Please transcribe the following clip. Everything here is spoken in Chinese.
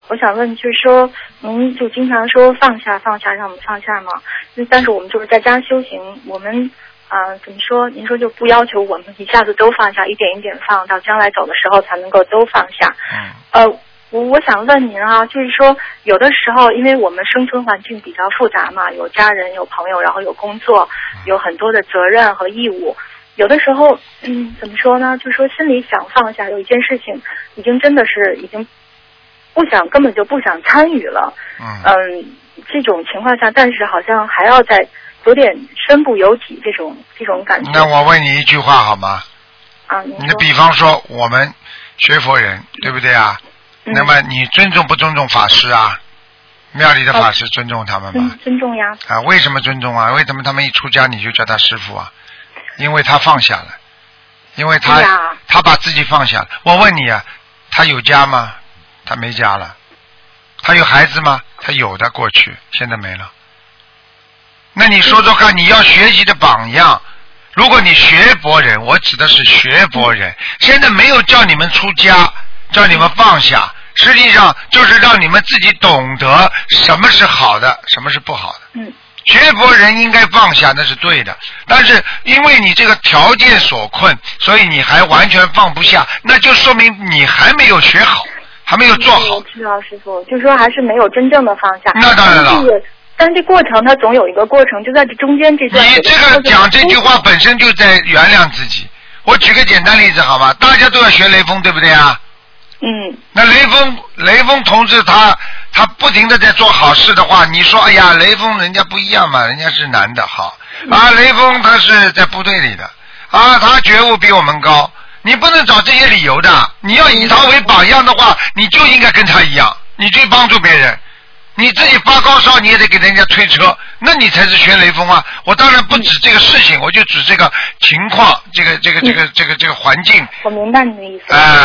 我想问，就是说，您就经常说放下放下，让我们放下嘛。但是我们就是在家修行，我们怎么说？您说就不要求我们一下子都放下，一点一点放，到将来走的时候才能够都放下。我想问您啊，就是说，有的时候，因为我们生存环境比较复杂嘛，有家人、有朋友，然后有工作，有很多的责任和义务。有的时候，怎么说呢？就是说心里想放下，有一件事情已经真的是已经不想，根本就不想参与了。这种情况下，但是好像还要再有点身不由己这种感觉。 那我问你一句话好吗？你的比方说我们学佛人，对不对啊？那么你尊重不尊重法师啊？庙里的法师尊重他们吗？ 尊重呀。 为什么尊重啊？为什么他们一出家你就叫他师父啊？因为他放下了，因为他把自己放下了。我问你啊，他有家吗？他没家了。他有孩子吗？他有的，过去现在没了。那你说说看，你要学习的榜样。如果你学佛人，我指的是学佛人，现在没有叫你们出家，叫你们放下，实际上就是让你们自己懂得什么是好的，什么是不好的。学佛人应该放下，那是对的。但是因为你这个条件所困，所以你还完全放不下，那就说明你还没有学好，还没有做好。 我知道，师父，就是说还是没有真正的放下。 那当然了。 但这过程它总有一个过程，就在这中间这段。 你这个讲这句话本身就在原谅自己。我举个简单例子好吧，大家都要学雷锋，对不对啊？那雷锋同志他不停的在做好事的话，你说哎呀，雷锋人家不一样嘛，人家是男的好雷锋他是在部队里的他觉悟比我们高，你不能找这些理由的。你要以他为榜样的话，你就应该跟他一样，你去帮助别人。你自己发高烧你也得给人家推车，那你才是学雷锋啊。我当然不指这个事情，我就指这个情况，这个环境。 我明白你的意思。